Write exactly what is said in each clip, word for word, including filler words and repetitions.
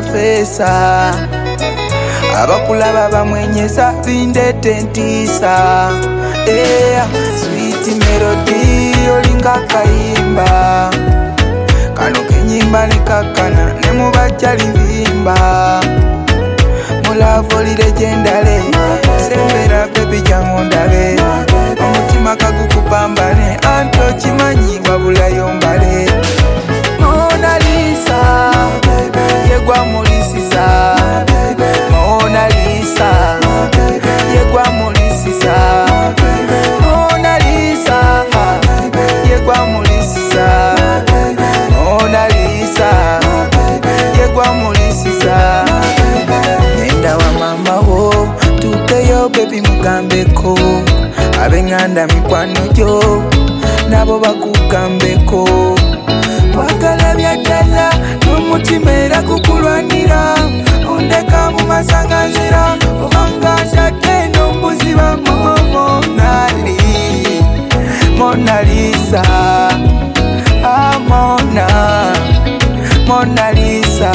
professor abakulaba bamwenyesa bindete ntisa. Yeah, sweet melody olinga kayimba kano kenyimba nekakana nemubajali bimba mulavoli legendale sembera baby jangondabe omutima kagukupambane anto chimanyi wabula yombale. Mona Lisa yegwa mulisiza Mona Lisa yegwa mulisiza Mona Lisa yegwa mulisiza Mona Lisa yegwa mulisiza. Nenda wa mama wo tukeyo baby mugambeko abenganda mikwano jo nabo bakugambeko wakala byakala n'umutima era kukulwanira ondeka mu masanganzira obanga nshadde n'ombuzi ba Monali Mona Lisa ah Mona Mona Lisa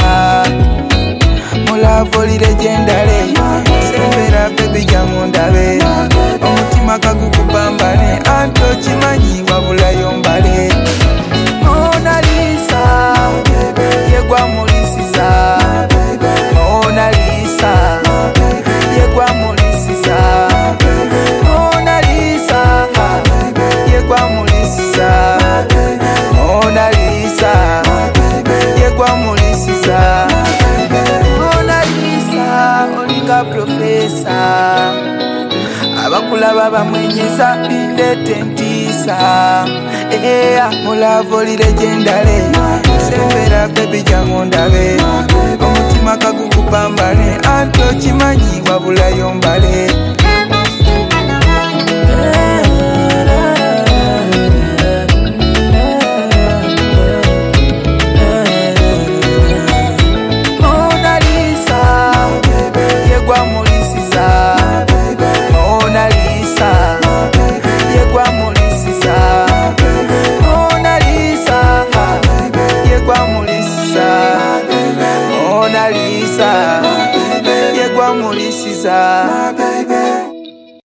mulavoli legendale sembera baby jamundabe omutima kagukupambane anto chimanyi wabula yombale. Mona Lisa yegwa mulisiza Mona Lisa yegwa mulisiza Mona Lisa yegwa mulisiza Mona Lisa yegwa mulisiza. Mona Lisa olinga professor abakulaba bamwenyesa bindete ntisa. Yeah, mulavoli legendale sembera baby jangondabe omutima kagukupambane anto chimanyi wabula yombale.